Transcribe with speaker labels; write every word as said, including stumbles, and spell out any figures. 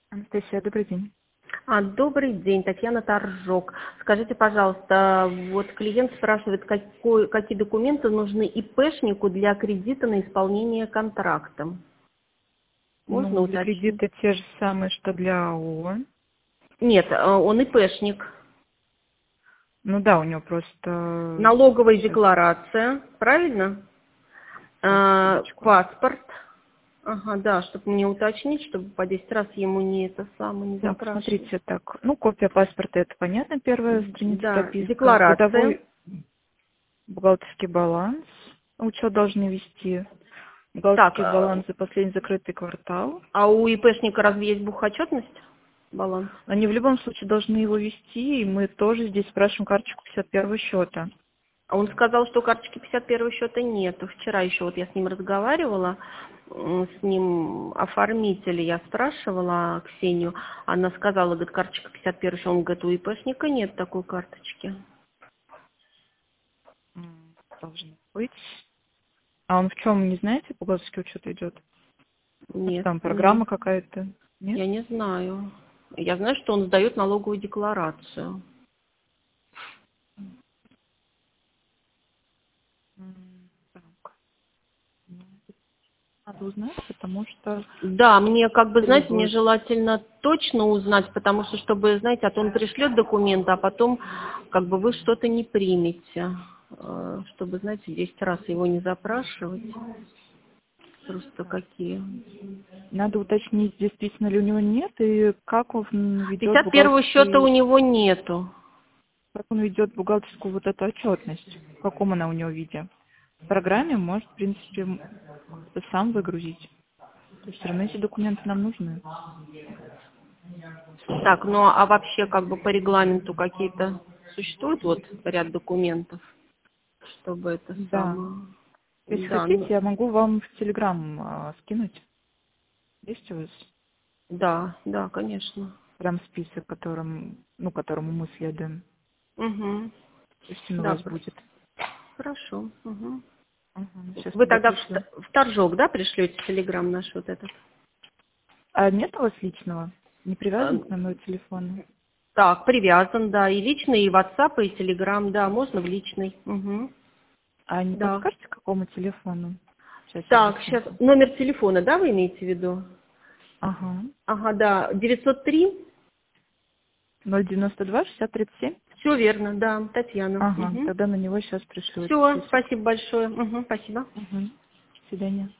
Speaker 1: Анастасия, добрый день.
Speaker 2: А, добрый день, Татьяна Торжок. Скажите, пожалуйста, вот клиент спрашивает, какой, какие документы нужны ИПшнику для кредита на исполнение контракта. Можно
Speaker 1: Ну, для
Speaker 2: уточнить?
Speaker 1: кредита те же самые, что для АО.
Speaker 2: Нет, э, он ИПшник.
Speaker 1: Ну да, у него просто...
Speaker 2: Налоговая
Speaker 1: Сейчас,
Speaker 2: декларация, правильно?
Speaker 1: сейчас,
Speaker 2: А,
Speaker 1: секундочку.
Speaker 2: паспорт. Ага, да, чтобы мне уточнить, чтобы по десять раз ему не это самое не
Speaker 1: Так,
Speaker 2: запрашивать.
Speaker 1: смотрите, так, ну, копия паспорта, это понятно, первая страница
Speaker 2: Да,
Speaker 1: прописка.
Speaker 2: декларация.
Speaker 1: Годовой бухгалтерский баланс, учет должны вести.
Speaker 2: Так,
Speaker 1: Бухгалтерский
Speaker 2: а
Speaker 1: баланс за последний закрытый квартал.
Speaker 2: а у ИПшника разве есть бухотчетность? Баланс?
Speaker 1: Они в любом случае должны его вести, и мы тоже здесь спрашиваем карточку пятьдесят первого счета.
Speaker 2: А он сказал, что карточки пятьдесят первого счета нету. Вчера еще вот я с ним разговаривала, м, с ним оформители, я спрашивала Ксению, она сказала, говорит, карточка пятьдесят первого счета, он говорит, у ИПшника нет такой карточки.
Speaker 1: М, Должно быть. А он в чем, не знаете, бухгалтерский учет идет? Может,
Speaker 2: Нет,
Speaker 1: там
Speaker 2: нет,
Speaker 1: программа какая-то? Нет?
Speaker 2: я не знаю. Я знаю, что он сдает налоговую декларацию.
Speaker 1: М, Так, ну, надо узнать, потому что...
Speaker 2: Да, мне как бы, знаете, мне
Speaker 1: Требует.
Speaker 2: желательно точно узнать, потому что, чтобы, знаете, а то он пришлет документы, а потом как бы вы что-то не примете. Э, Чтобы, знаете, десять раз его не запрашивать. Просто какие.
Speaker 1: Надо уточнить, действительно ли у него нет, и как он ведет
Speaker 2: пятьдесят первого счета у
Speaker 1: бухгалтерский,
Speaker 2: него нету.
Speaker 1: как он ведет бухгалтерскую вот эту отчетность, в каком она у него виде. В программе может, в принципе, м, сам выгрузить. То есть все равно эти документы нам нужны.
Speaker 2: Так, ну а вообще как бы по регламенту какие-то существуют вот ряд документов, чтобы это
Speaker 1: Да.
Speaker 2: самое.
Speaker 1: Если
Speaker 2: Да,
Speaker 1: хотите,
Speaker 2: ну,
Speaker 1: я могу вам в Телеграм а, скинуть. Есть у вас
Speaker 2: да, да, конечно.
Speaker 1: прям список, которым, ну, которому мы следуем?
Speaker 2: Угу.
Speaker 1: Пусть он у
Speaker 2: Да,
Speaker 1: вас
Speaker 2: пр-
Speaker 1: будет.
Speaker 2: хорошо. Угу.
Speaker 1: Сейчас
Speaker 2: Вы
Speaker 1: тогда
Speaker 2: тогда в,
Speaker 1: пришлю.
Speaker 2: т- в торжок, да, пришлете телеграм наш вот этот?
Speaker 1: А нет у вас личного? Не
Speaker 2: Э,
Speaker 1: привязан к номеру телефона?
Speaker 2: Так, привязан, да, и личный, и WhatsApp, и Telegram, да, можно в личный. Угу.
Speaker 1: А не
Speaker 2: Да.
Speaker 1: подскажете, к какому телефону? Сейчас я
Speaker 2: Так,
Speaker 1: запишу.
Speaker 2: сейчас номер телефона, да, вы имеете в виду?
Speaker 1: Ага.
Speaker 2: Ага, да, девятьсот три.
Speaker 1: ноль девяносто два шестьдесят тридцать семь?
Speaker 2: Все верно, да, Татьяна.
Speaker 1: Ага,
Speaker 2: Угу.
Speaker 1: тогда на него сейчас пришлю этот
Speaker 2: Все,
Speaker 1: список.
Speaker 2: спасибо большое. Угу, спасибо.
Speaker 1: Угу. До свидания.